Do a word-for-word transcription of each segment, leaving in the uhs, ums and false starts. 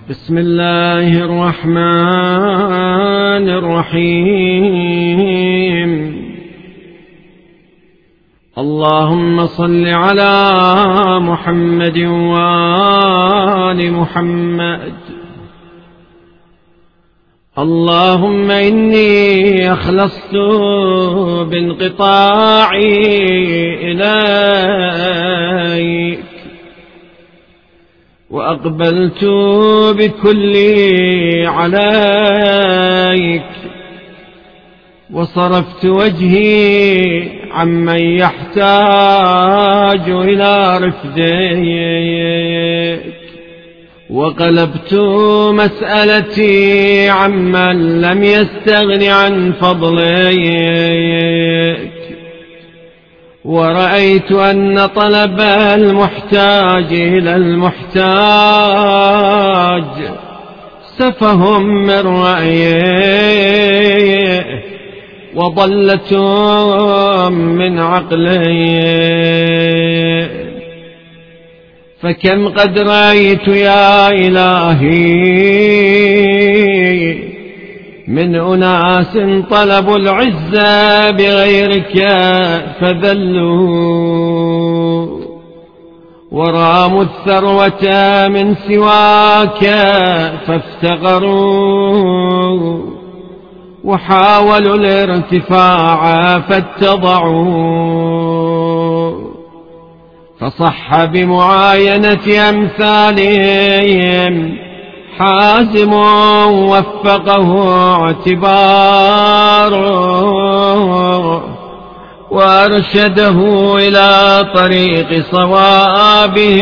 بسم الله الرحمن الرحيم. اللهم صل على محمد وآل محمد. اللهم إني أخلصت بانقطاعي إليك، وأقبلت بكلي عليك، وصرفت وجهي عمن يحتاج إلى رفدك، وقلبت مسألتي عمن لم يستغن عن فضلك، ورأيت أن طلب المحتاج إلى المحتاج سفه من رأيه وضلة من عقله. فكم قد رأيت يا إلهي من أناس طلبوا العزة بغيرك فذلوا، وراموا الثروة من سواك فافتقروا، وحاولوا الارتفاع فاتضعوا. فصح بمعاينة أمثالهم حازم وفقه اعتباره، وأرشده إلى طريق صوابه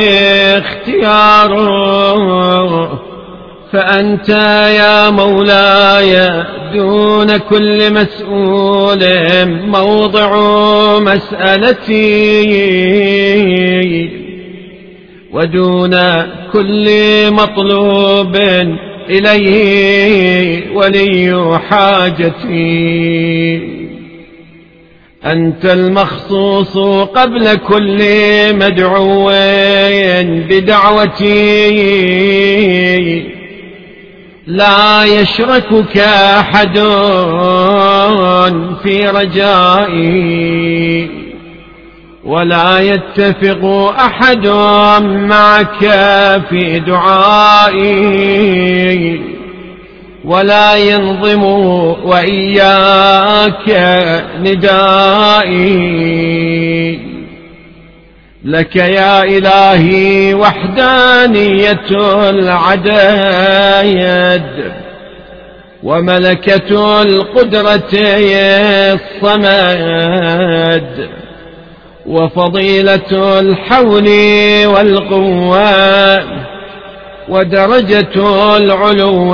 اختياره. فأنت يا مولاي دون كل مسؤول موضع مسألتي، ودون كل مطلوب إليه ولي حاجتي. أنت المخصوص قبل كل مدعو بدعوتي، لا يشركك أحد في رجائي، ولا يتفق أحد معك في دعائي، ولا ينظم وإياك ندائي. لك يا إلهي وحدانية العدايد، وملكة القدرة الصمد، وفضيلة الحول والقوة، ودرجة العلو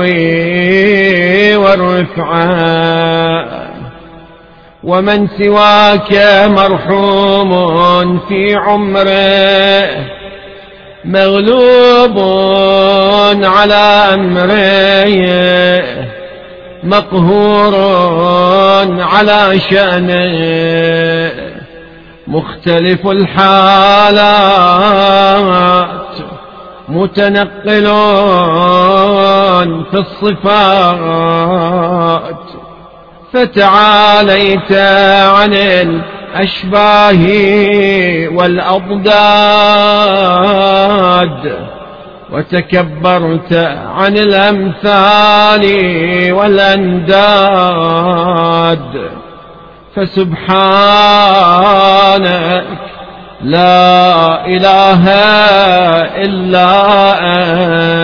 والرفعة. ومن سواك مرحوم في عمره، مغلوب على أمره، مقهور على شأنه، مختلف الحالات، متنقل في الصفات. فتعاليت عن الأشباه والأضداد، وتكبرت عن الأمثال والأنداد. فسبحانك لا إله إلا أنت.